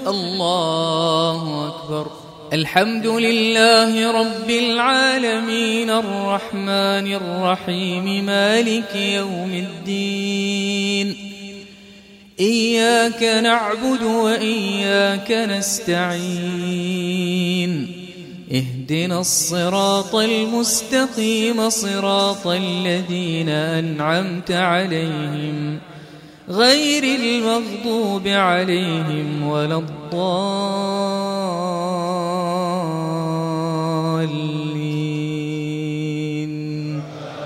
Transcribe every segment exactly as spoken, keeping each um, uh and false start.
الله أكبر. الحمد لله رب العالمين الرحمن الرحيم مالك يوم الدين. إياك نعبد وإياك نستعين. اهدنا الصراط المستقيم صراط الذين أنعمت عليهم غير المغضوب عليهم ولا الضالين.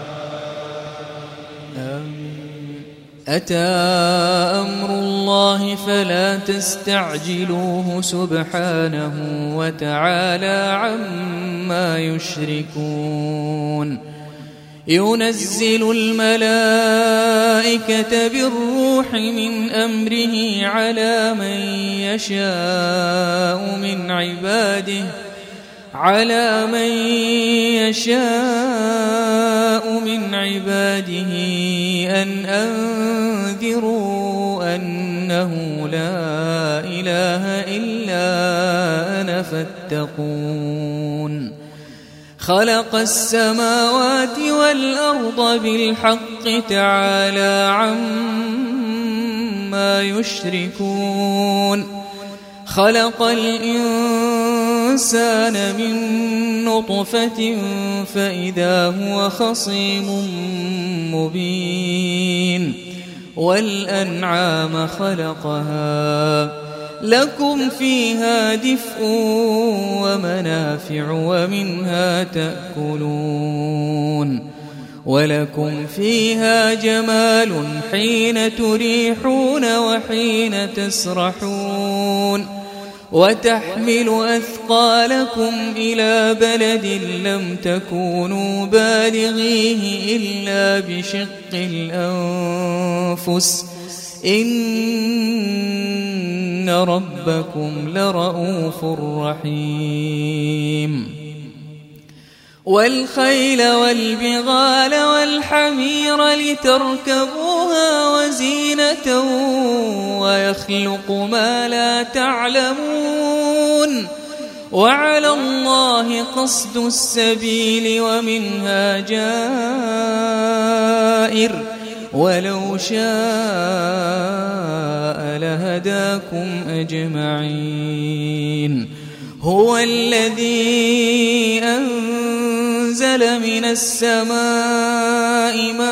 آمين. أتى أمر الله فلا تستعجلوه سبحانه وتعالى عما يشركون. ينزل الملائكة بالروح من أمره على من يشاء من عباده على من يشاء من عباده أن أنذروا أنه لا إله إلا أنا فاتقون. خلق السماوات والأرض بالحق تعالى عما يشركون. خلق الإنسان من نطفة فإذا هو خصيم مبين. والأنعام خلقها لكم فيها دفء ومنافع ومنها تأكلون. ولكم فيها جمال حين تريحون وحين تسرحون. وتحمل أثقالكم إلى بلد لم تكونوا بالغيه إلا بشق الأنفس إن ربكم لرؤوف رحيم. والخيل والبغال والحمير لتركبوها وزينة ويخلق ما لا تعلمون. وعلى الله قصد السبيل ومنها جائر ولو شاء لهداكم أجمعين. هو الذي أنزل من السماء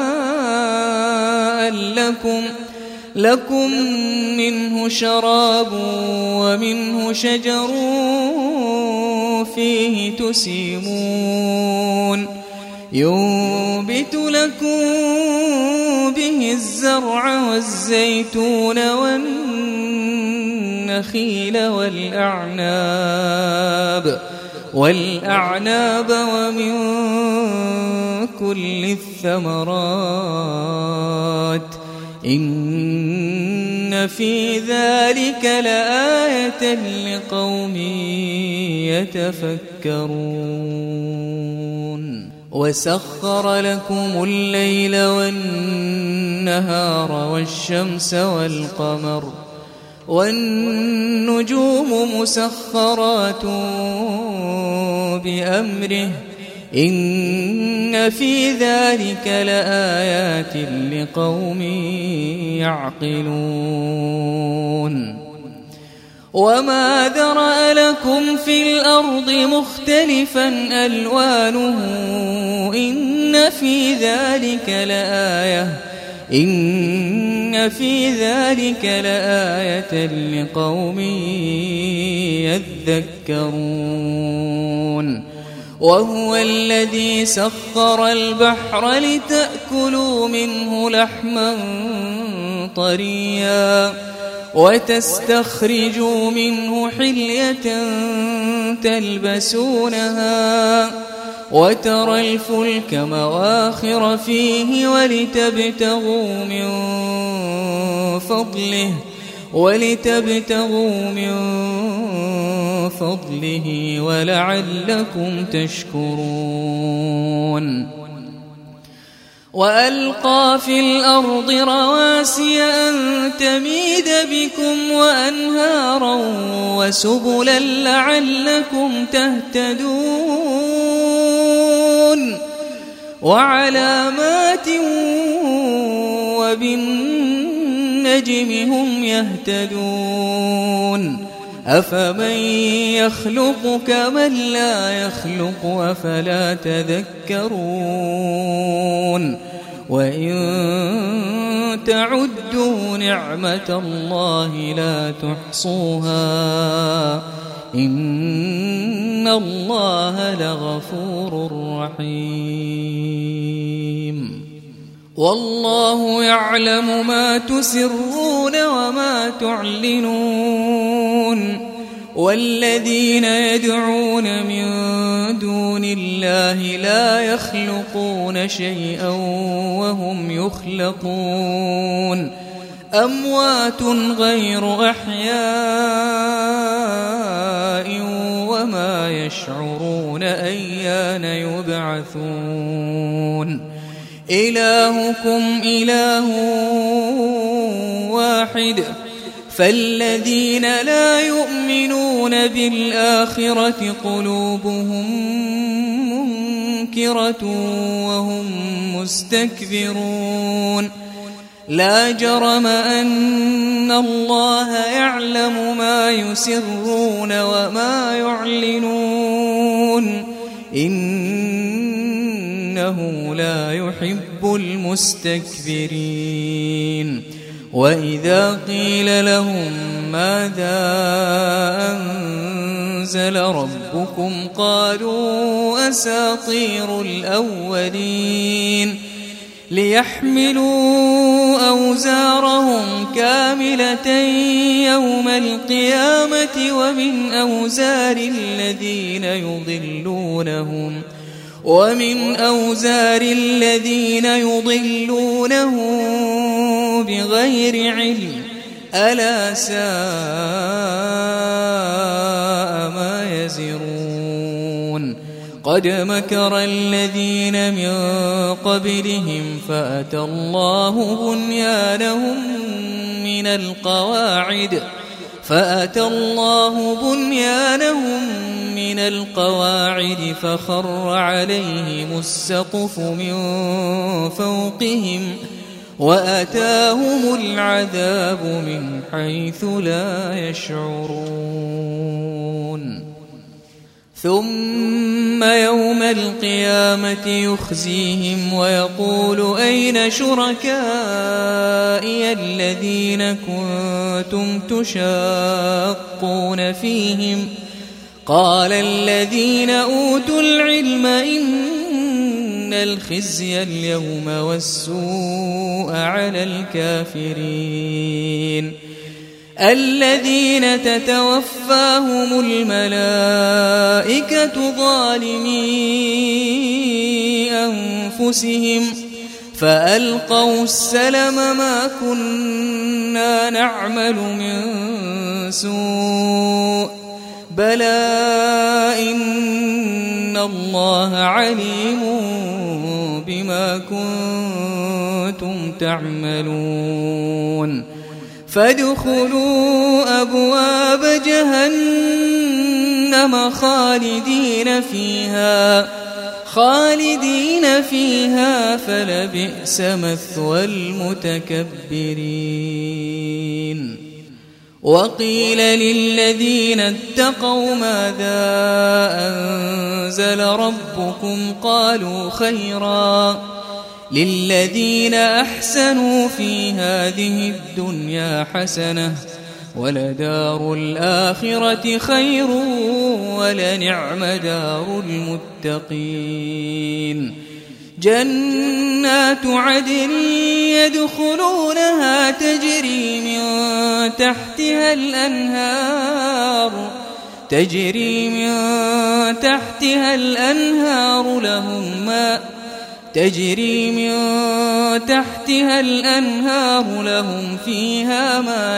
ماء لكم لكم منه شراب ومنه شجر فيه تسيمون. ينبت لكم به الزرع والزيتون والنخيل والأعناب والأعناب ومن كل الثمرات إن في ذلك لآية لقوم يتفكرون. وسخر لكم الليل والنهار والشمس والقمر والنجوم مسخرات بأمره إن في ذلك لآيات لقوم يعقلون. وما ذرأ لكم في الأرض مختلفا ألوانه إن في ذلك لآية إن في ذلك لآية لقوم يذكرون. وهو الذي سخر البحر لتأكلوا منه لحما طريا وتستخرجوا منه حلية تلبسونها وترى الفلك مواخر فيه ولتبتغوا من فضله ولتبتغوا من فضله ولعلكم تشكرون. وألقى في الأرض رواسي أن تميد بكم وأنهارا وسبلا لعلكم تهتدون وعلامات وبالنجم هم يهتدون أفمن يخلق كمن لا يخلق أفلا تذكرون وإن تعدوا نعمة الله لا تحصوها إن الله لغفور رحيم والله يعلم ما تسرون وما تعلنون والذين يدعون من دون الله لا يخلقون شيئا وهم يخلقون أموات غير أحياء وما يشعرون أيان يبعثون إلهكم إله واحد فالذين لا يؤمنون بالآخرة قلوبهم منكرة وهم مستكبرون لا جرم أن الله يعلم ما يسرون وما يعلنون إنه لا يحب المستكبرين وإذا قيل لهم ماذا أنزل ربكم قالوا أساطير الأولين ليحملوا أوزارهم كاملة يوم القيامة ومن أوزار الذين يضلونهم ومن أوزار الذين يضلونهم بغير علم ألا ساء ما يزرون قد مكر الذين من قبلهم فأتى الله بنيانهم من القواعد فأتى الله بنيانهم من القواعد فخر عليهم السقف من فوقهم وأتاهم العذاب من حيث لا يشعرون ثم يوم القيامة يخزيهم ويقول أين شركائي الذين كنتم تشاقون فيهم قال الذين أوتوا العلم إن الخزي اليوم والسوء على الكافرين الذين تتوفاهم الملائكة ظالمي أنفسهم فألقوا السلم ما كنا نعمل من سوء بلى إن الله عليم بما كنتم تعملون فادخلوا أبواب جهنم خالدين فيها خالدين فيها فلبئس مثوى المتكبرين وقيل للذين اتقوا ماذا أنزل ربكم قالوا خيرا للذين أحسنوا في هذه الدنيا حسنة ولدار الآخرة خير ولنعم دار المتقين جنات عدن يدخلونها تجري من تحتها الأنهار تجري من تحتها الأنهار لهم ما تجري من تحتها الأنهار لهم فيها ما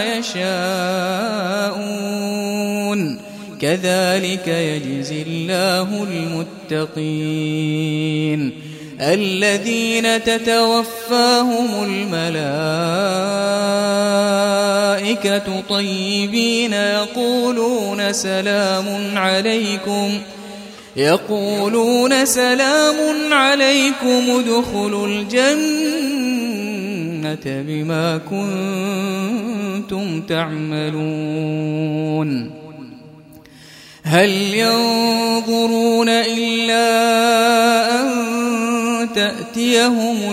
يشاءون كذلك يجزي الله المتقين الذين تتوفاهم الملائكة طيبين يقولون سلام عليكم يقولون سلام عليكم ادخلوا الجنة بما كنتم تعملون هل ينظرون إلا أن تأتيهم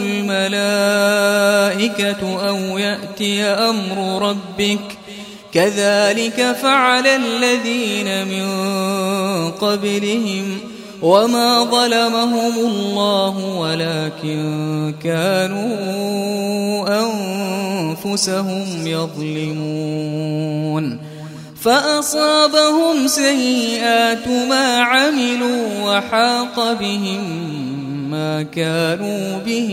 الملائكة أو يأتي أمر ربك كذلك فعل الذين من قبلهم وما ظلمهم الله ولكن كانوا أنفسهم يظلمون فأصابهم سيئات ما عملوا وحاق بهم ما كانوا به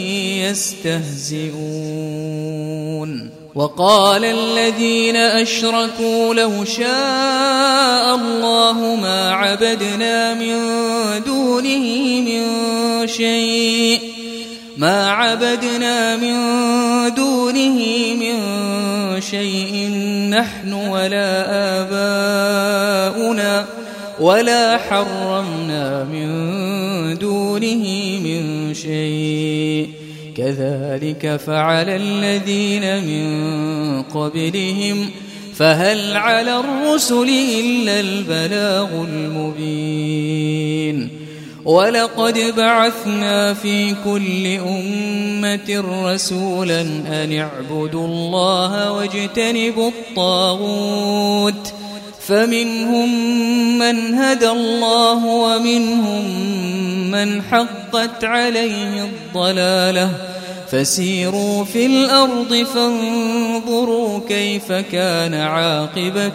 يستهزئون وقال الذين أشركوا لو شاء الله ما عبدنا من دونه من شيء ما عبدنا من دونه من شيء نحن ولا آباؤنا ولا حرمنا من دونه من شيء كذلك فعل الذين من قبلهم فهل على الرسل إلا البلاغ المبين ولقد بعثنا في كل أمة رسولا أن اعبدوا الله واجتنبوا الطاغوت فمنهم من هدى الله ومنهم من حقت عليه الضلالة فسيروا في الأرض فانظروا كيف كان عاقبة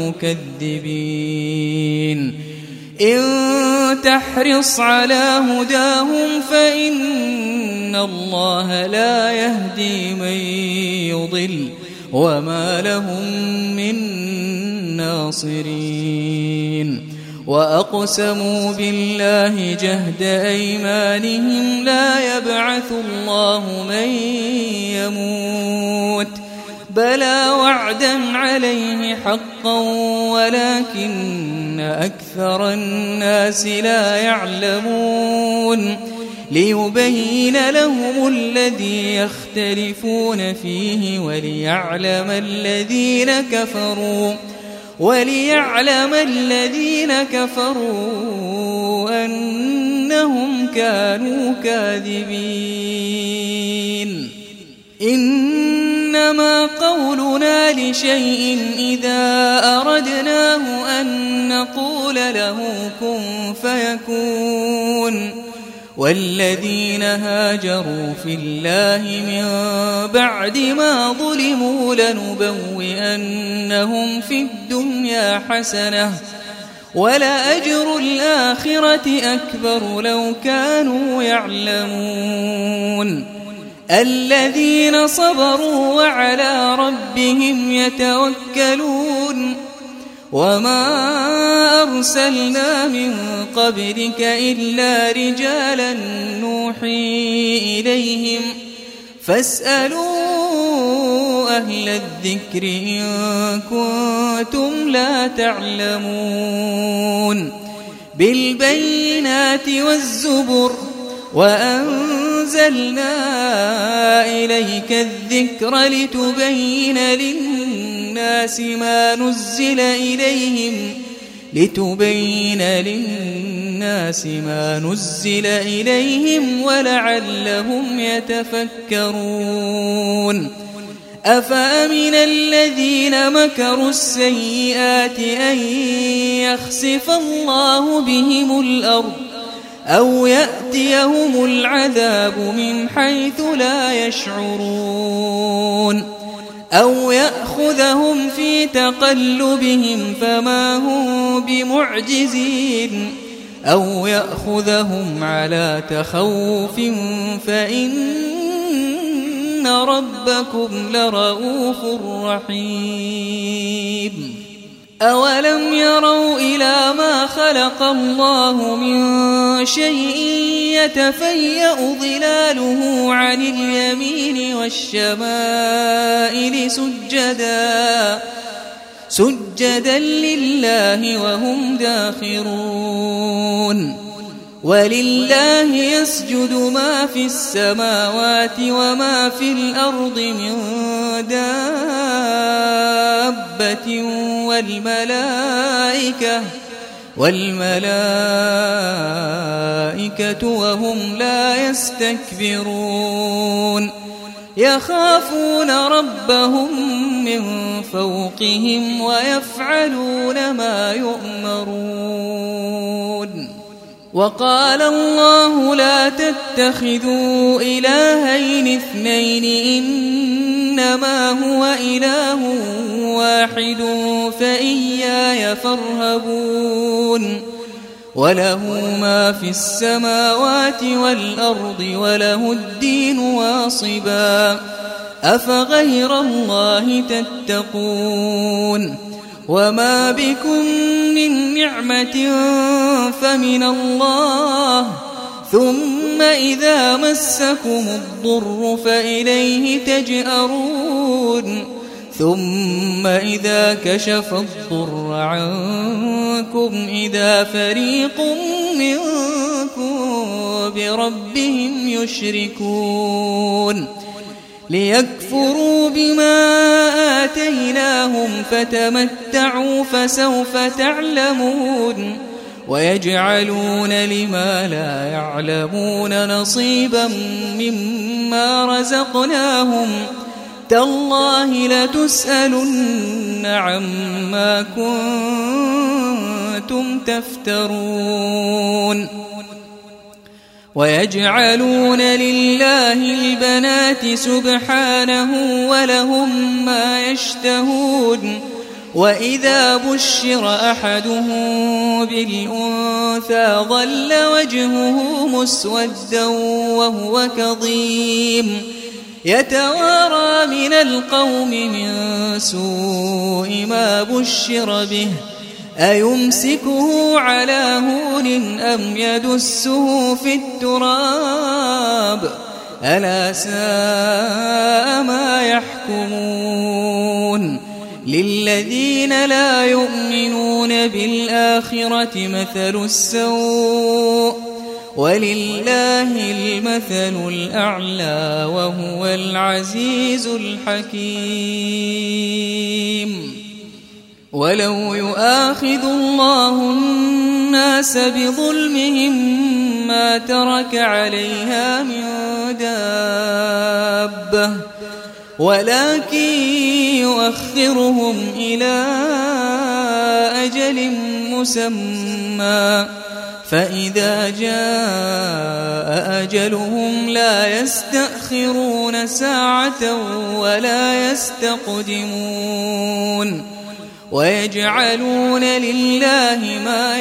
المكذبين إن تحرص على هداهم فإن الله لا يهدي من يضل وما لهم من ناصرين وأقسموا بالله جهد أيمانهم لا يبعث الله من يموت بلى وعدا عليه حقا ولكن أكثر الناس لا يعلمون ليبين لهم الذي يختلفون فيه وليعلم الذين كفروا وليعلم الذين كفروا أنهم كانوا كاذبين إنما قولنا لشيء إذا أردناه أن نقول له كن فيكون والذين هاجروا في الله من بعد ما ظلموا لنبوئنهم في الدنيا حسنة ولأجر الآخرة أكبر لو كانوا يعلمون الذين صبروا وعلى ربهم يتوكلون وما أرسلنا من قبلك إلا رجالا نوحي إليهم فاسألوا أهل الذكر إن كنتم لا تعلمون بالبينات والزبر وأنزلنا إليك الذكر لتبين للناس ما نزل إليهم لتبين للناس ما نزل إليهم ولعلهم يتفكرون أفأمن الذين مكروا السيئات أن يخسف الله بهم الأرض أو يأتيهم العذاب من حيث لا يشعرون أو يأخذهم في تقلبهم فما هم بمعجزين أو يأخذهم على تخوف فإن ربكم لرؤوف رحيم أولم يروا إلى ما خلق الله من شيء يتفيأ ظلاله عن اليمين والشمائل سجدا سجدا لله وهم داخرون ولله يسجد ما في السماوات وما في الأرض من دابة والملائكة والملائكة وهم لا يستكبرون يخافون ربهم من فوقهم ويفعلون ما يؤمرون وقال الله لا تتخذوا إلهين اثنين إنما هو إله واحد فإياي فارهبون وله ما في السماوات والأرض وله الدين واصبا أفغير الله تتقون وما بكم من نعمة فمن الله ثم إذا مسكم الضر فإليه تجأرون ثم إذا كشف الضر عنكم إذا فريق منكم بربهم يشركون ليكفروا بما آتيناهم فتمتعوا فسوف تعلمون ويجعلون لما لا يعلمون نصيبا مما رزقناهم تالله لتسألن عما كنتم تفترون ويجعلون لله البنات سبحانه ولهم ما يشتهون وإذا بشر أحدهم بالأنثى ظل وجهه مسودا وهو كظيم يتوارى من القوم من سوء ما بشر به أيمسكه على هون أم يدسه في التراب ألا ساء ما يحكمون للذين لا يؤمنون بالآخرة مثل السوء ولله المثل الأعلى وهو العزيز الحكيم ولو يؤاخذ الله الناس بظلمهم ما ترك عليها من دابة ولكن يؤخرهم إلى أجل مسمى فإذا جاء أجلهم لا يستأخرون ساعة ولا يستقدمون ويجعلون لله ما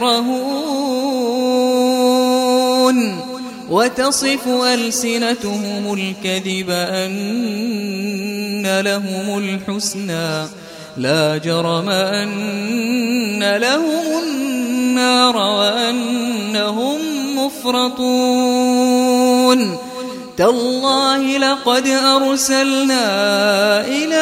يكرهون وتصف ألسنتهم الكذب أن لهم الحسنى لا جرم أن لهم النار وأنهم مفرطون تالله لقد أرسلنا إلى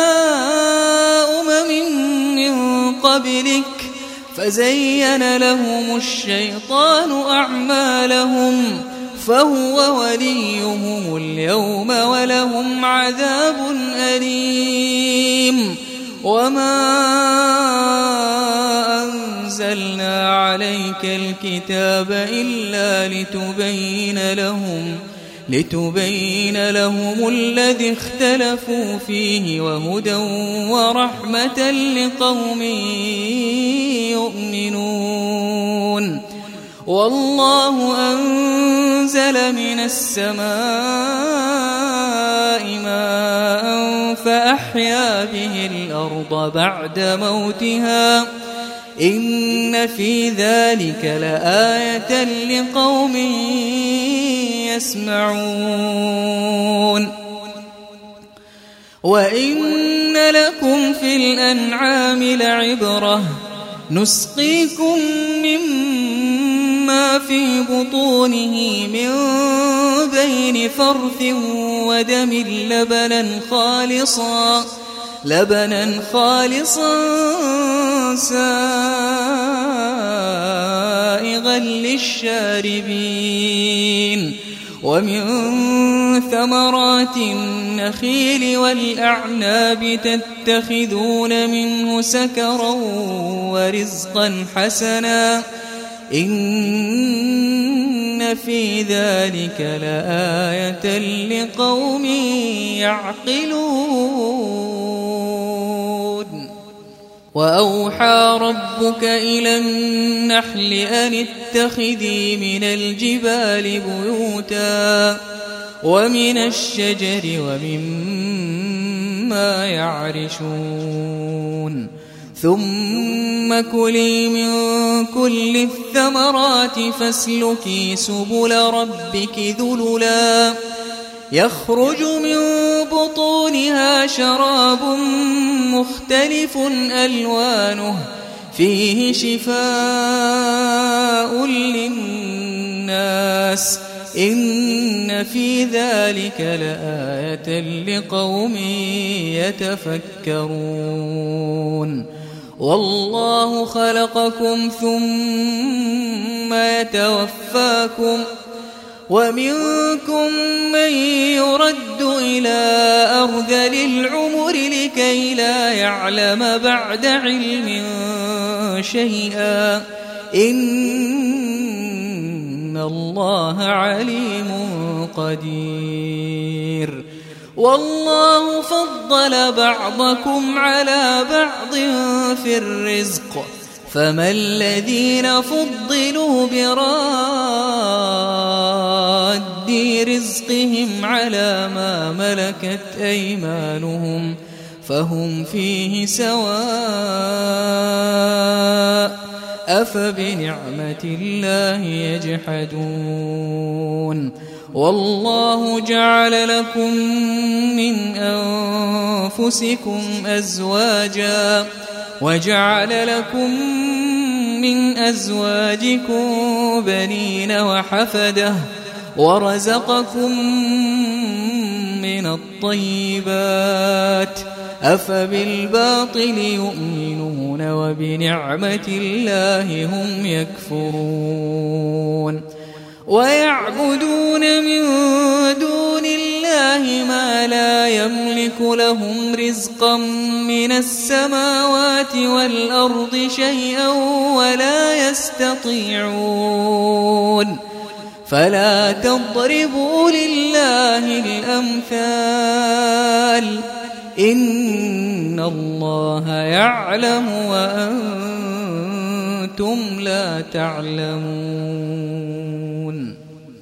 أمم من قبلك فزين لهم الشيطان أعمالهم فهو وليهم اليوم ولهم عذاب أليم وما أنزلنا عليك الكتاب إلا لتبين لهم لتبين لهم الذي اختلفوا فيه وهدى ورحمة لقوم يؤمنون والله أنزل من السماء ماء فأحيا به الأرض بعد موتها إن في ذلك لآية لقوم يسمعون وإن لكم في الأنعام لعبرة نسقيكم مما في بطونه من بين فرث ودم لبنا خالصا لبنا خالصا سائغا للشاربين ومن ثمرات النخيل والأعناب تتخذون منه سكرا ورزقا حسنا إن في ذلك لآية لقوم يعقلون وأوحى ربك إلى النحل أن اتخذي من الجبال بيوتا ومن الشجر ومما يعرشون ثم كلي من كل الثمرات فاسلكي سبل ربك ذللا يخرج من بطونها شراب مختلف ألوانه فيه شفاء للناس إن في ذلك لآية لقوم يتفكرون والله خلقكم ثم يتوفاكم ومنكم من يرد إلى أرذل العمر لكي لا يعلم بعد علم شيئا إن الله عليم قدير والله فضل بعضكم على بعض في الرزق فما الذين فضلوا براد رزقهم على ما ملكت أيمانهم فهم فيه سواء أفبنعمة الله يجحدون والله جعل لكم من أنفسكم أزواجا وجعل لكم من أزواجكم بنين وحفدة ورزقكم من الطيبات أفبالباطل يؤمنون وبنعمة الله هم يكفرون ويعبدون من دون الله ما لا يملك لهم رزقا من السماوات والأرض شيئا ولا يستطيعون فلا تضربوا لله الأمثال إن الله يعلم وأنتم لا تعلمون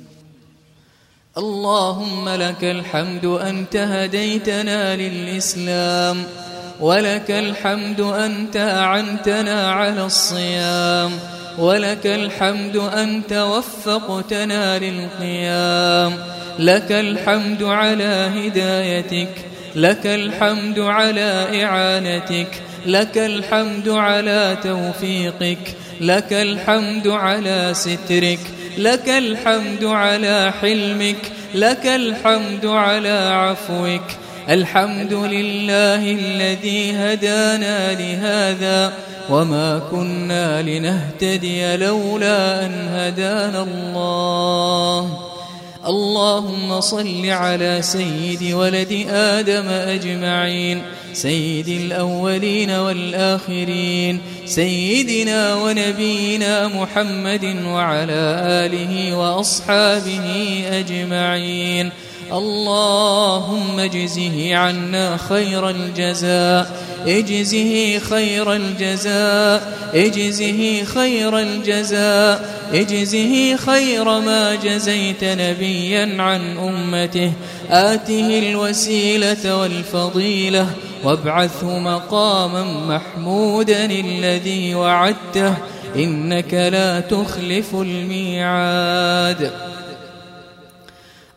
اللهم لك الحمد أنت هديتنا للإسلام ولك الحمد أنت أعنتنا على الصيام ولك الحمد أنت وفقتنا للقيام لك الحمد على هدايتك لك الحمد على إعانتك لك الحمد على توفيقك لك الحمد على سترك لك الحمد على حلمك لك الحمد على عفوك الحمد لله الذي هدانا لهذا وما كنا لنهتدي لولا أن هدانا الله اللهم صل على سيد ولد آدم أجمعين سيد الأولين والآخرين سيدنا ونبينا محمد وعلى آله وأصحابه أجمعين اللهم اجزه عنا خير الجزاء اجزه خير الجزاء اجزه خير الجزاء اجزه خير ما جزيت نبيا عن أمته آته الوسيلة والفضيلة وابعثه مقاما محمودا الذي وعدته إنك لا تخلف الميعاد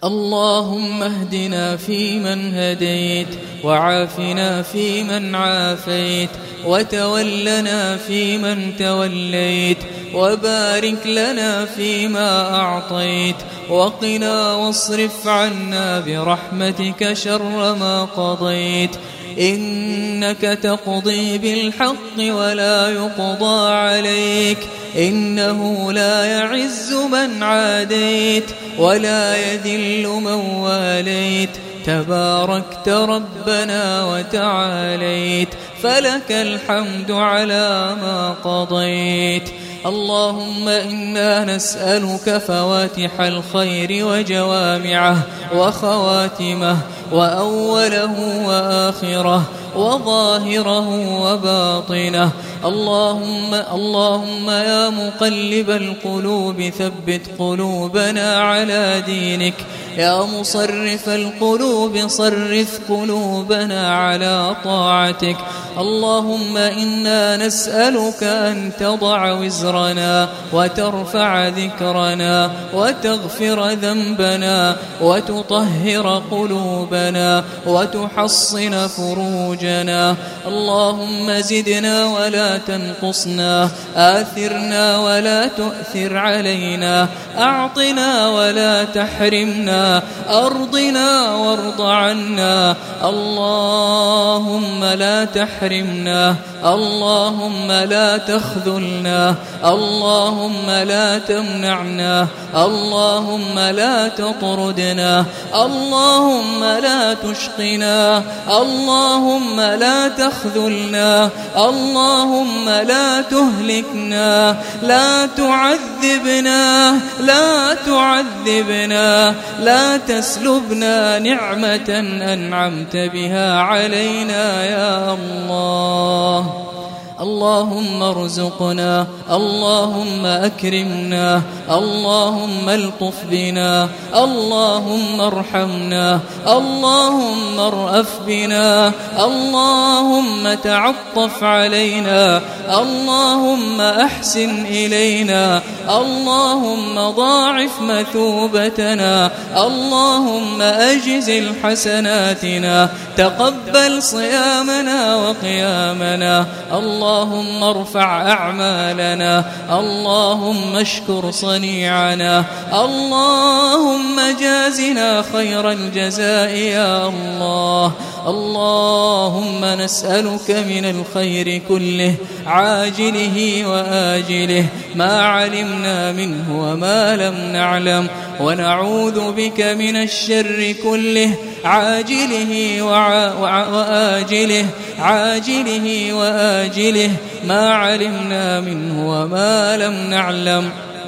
اللهم اهدنا فيمن هديت، وعافنا فيمن عافيت، وتولنا فيمن توليت، وبارك لنا فيما أعطيت، وقنا واصرف عنا برحمتك شر ما قضيت، إنك تقضي بالحق ولا يقضى عليك، إنه لا يعز من عاديت ولا يذل من واليت، تباركت ربنا وتعاليت، فلك الحمد على ما قضيت. اللهم إنا نسألك فواتح الخير وجوامعه وخواتمه وأوله وآخره وظاهره وباطنه. اللهم اللهم يا مقلب القلوب ثبت قلوبنا على دينك، يا مصرف القلوب صرف قلوبنا على طاعتك. اللهم إنا نسألك أن تضع وزرنا وترفع ذكرنا وتغفر ذنبنا وتطهر قلوبنا وتحصن فروجنا. اللهم زدنا ولا تنقصنا، آثرنا ولا تؤثر علينا، أعطنا ولا تحرمنا، أرضنا وارض عنا. اللهم لا تحرمنا، اللهم لا تخذلنا، اللهم لا تمنعنا، اللهم لا تطردنا، اللهم لا تشقنا، اللهم لا تخذلنا، اللهم لا تهلكنا، لا تعذبنا، لا تعذبنا، لا تسلبنا نعمة أنعمت بها علينا يا الله. اللهم ارزقنا، اللهم أكرمنا، اللهم الطف بنا، اللهم ارحمنا، اللهم ارأف بنا، اللهم تعطف علينا، اللهم أحسن إلينا، اللهم ضاعف مثوبتنا، اللهم أجزل حسناتنا، تقبل صيامنا وقيامنا، اللهم ارفع أعمالنا، اللهم اشكر صنيعنا، اللهم جازنا خير الجزاء يا الله. اللهم نسألك من الخير كله عاجله وآجله ما علمنا منه وما لم نعلم، ونعوذ بك من الشر كله عاجله وآجله عاجله وآجله ما علمنا منه وما لم نعلم.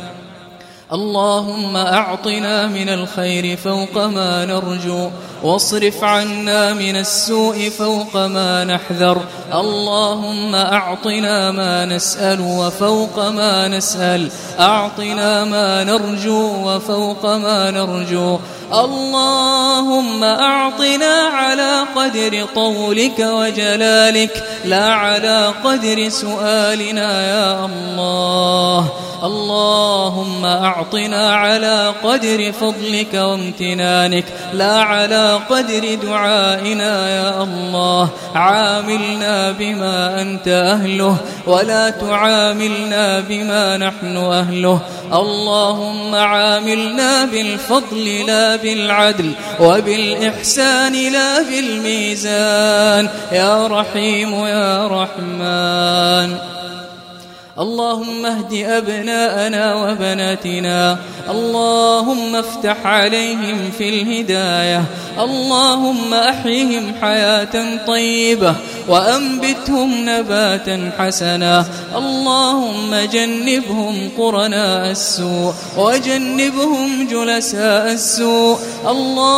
اللهم أعطنا من الخير فوق ما نرجو، واصرف عنا من السوء فوق ما نحذر. اللهم أعطنا ما نسأل وفوق ما نسأل، أعطنا ما نرجو وفوق ما نرجو. اللهم أعطنا على قدر طولك وجلالك، لا على قدر سؤالنا يا الله. اللهم أعطنا على قدر فضلك وامتنانك، لا على قدر دعائنا يا الله. عاملنا بما أنت أهله ولا تعاملنا بما نحن أهله. اللهم عاملنا بالفضل لا بالعدل، وبالإحسان لا بالميزان، يا رحيم يا رحمن. اللهم اهد أبناءنا وبناتنا، اللهم افتح عليهم في الهداية، اللهم أحيهم حياة طيبة وأنبتهم نباتا حسنا. اللهم جنبهم قرناء السوء وجنبهم جلساء السوء.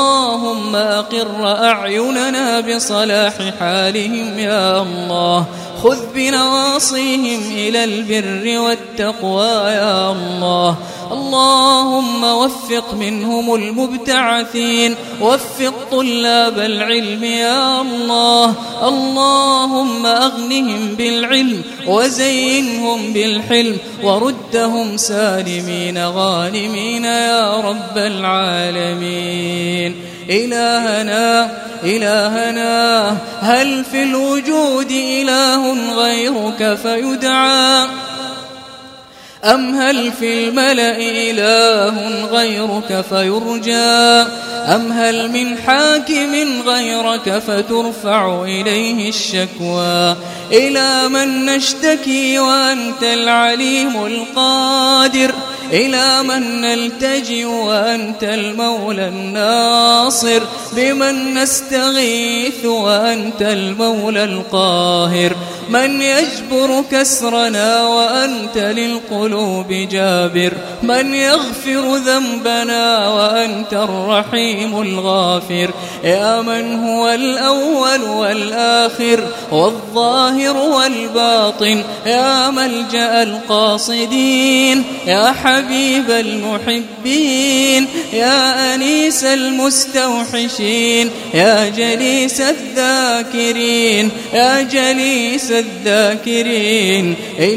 اللهم أقر أعيننا بصلاح حالهم يا الله، خذ بنواصيهم إلى البر والتقوى يا الله. اللهم وفق منهم المبتعثين، وفق طلاب العلم يا الله. اللهم أغنهم بالعلم وزينهم بالحلم وردهم سالمين غانمين يا رب العالمين. إلهنا إلهنا هل في الوجود إله غيرك فيدعى، أم هل في الملأ إله غيرك فيرجى، أم هل من حاكم غيرك فترفع إليه الشكوى؟ إلى من نشتكي وأنت العليم القادر، إلى من نلتجئ وأنت المولى الناصر، بمن نستغيث وأنت المولى القاهر، من يجبر كسرنا وأنت للقلوب جابر، من يغفر ذنبنا وأنت الرحيم الغافر. يا من هو الأول والآخر والظاهر والباطن، يا ملجأ القاصدين، يا حبيب المحبين، يا أنيس المستوحشين، يا جليس الذاكرين، يا جليس الذاكرين.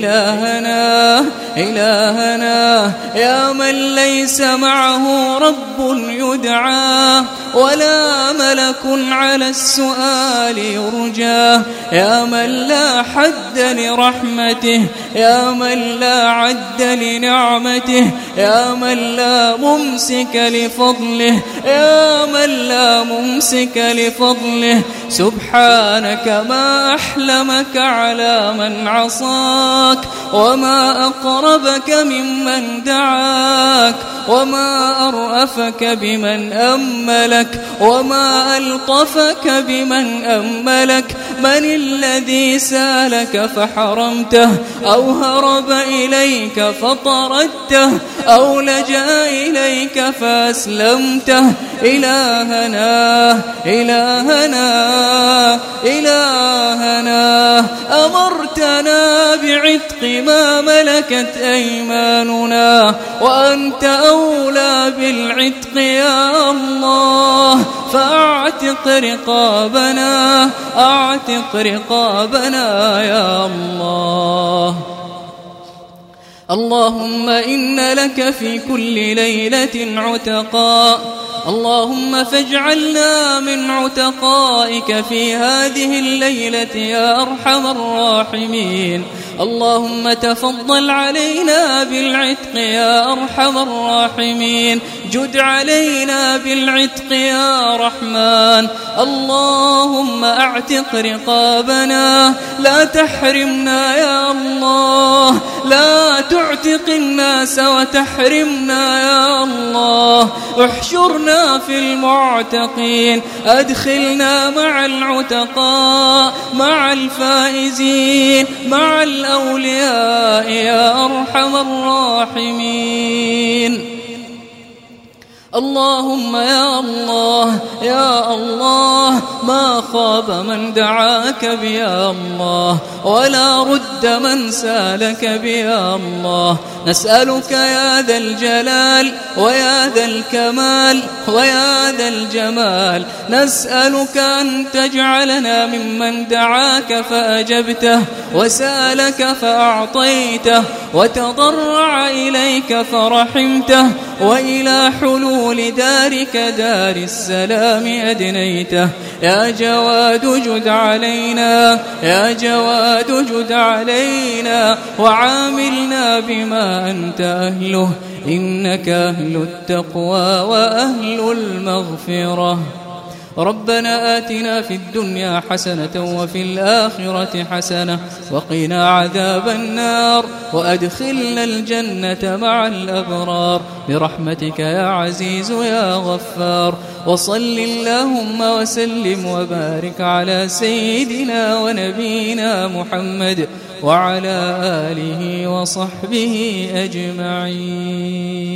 إلهنا إلهنا يا من ليس معه رب يدعى ولا ملك على السؤال يرجى، يا من لا حد لرحمته، يا من لا عد لنعمته، يا من لا ممسك لفضله، يا من لا ممسك لفضله. سبحانك ما أحلمك على من عصاك، وما أقربك ممن دعاك، وما أرأفك بمن أملك، وما ألطفك بمن أملك. من الذي سالك فحرمته، أو هرب إليك فطردته، أو لجأ إليك فأسلمته؟ إلهنا إلهنا إلهنا أمرتنا بعتق ما ملكت أيماننا، وأنت أولى بالعتق يا الله، فأعتق رقابنا، أعتق رقابنا يا الله. اللهم إن لك في كل ليلة عتقاء، اللهم فاجعلنا من عتقائك في هذه الليلة يا أرحم الراحمين. اللهم تفضل علينا بالعتق يا أرحم الراحمين، جد علينا بالعتق يا رحمن. اللهم اعتق رقابنا، لا تحرمنا يا الله، لا تعتق الناس وتحرمنا يا الله. احشرنا في المعتقين، أدخلنا مع العتقاء، مع الفائزين، مع الأولياء يا أرحم الراحمين. اللهم يا الله يا الله، ما خاب من دعاك بيا الله، ولا رد من سالك بيا الله. نسألك يا ذا الجلال ويا ذا الكمال ويا ذا الجمال، نسألك أن تجعلنا ممن دعاك فأجبته، وسالك فأعطيته، وتضرع إليك فرحمته، وإلى حلول دارك دار السلام أدنيته. يا جواد جد علينا، يا جواد جد علينا، وعاملنا بما أنت أهله، إنك أهل التقوى وأهل المغفرة. ربنا آتنا في الدنيا حسنة وفي الآخرة حسنة وقنا عذاب النار، وأدخلنا الجنة مع الأبرار برحمتك يا عزيز يا غفار. وصل اللهم وسلم وبارك على سيدنا ونبينا محمد وعلى آله وصحبه أجمعين.